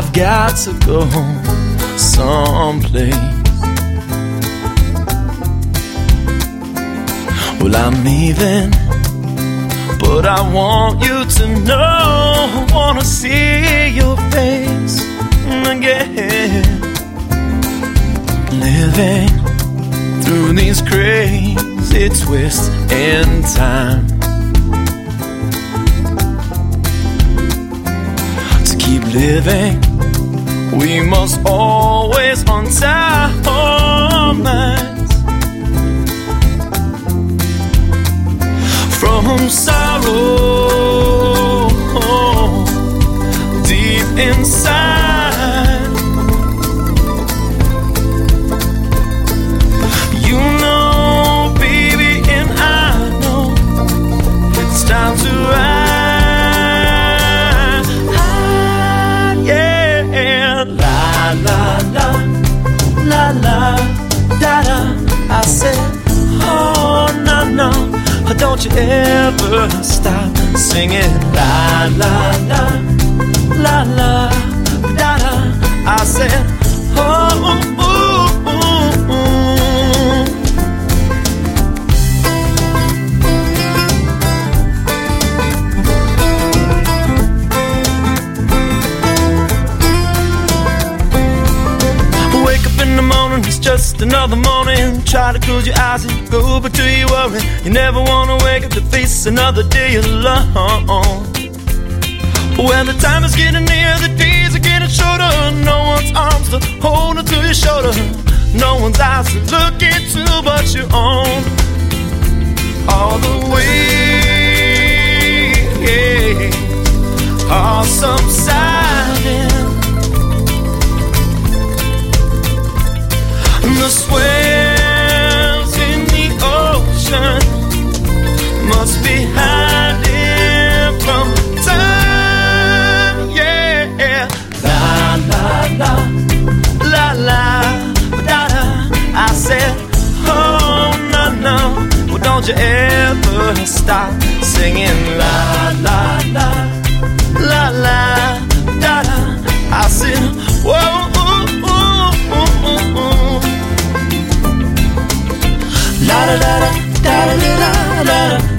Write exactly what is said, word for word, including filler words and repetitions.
I've got to go someplace. Well, I'm leaving, but I want you to know I wanna see your face again. Living through these crazy twists in time, to keep living we must always untie our minds from sorrow deep inside. You know, baby, and I know it's time to ride, yeah. La la la, la la da da. I said, oh no no, don't you ever stop singing. La la la, la la da da. I said, oh ooh, ooh, ooh, ooh. Wake up in the morning, it's just another morning. Try to close your eyes and go back to your worry. You never wanna wake up to face another day alone. When the time is getting near, the days are getting shorter. No one's arms to hold onto your shoulder, no one's eyes to look into but your own. All the waves are subsiding, the swells in the ocean must be hiding from time, yeah. La la la, la la da da. I said, oh no no, well don't you ever stop singing. La la la, la la da da. I said, whoa. La da da da da da da da.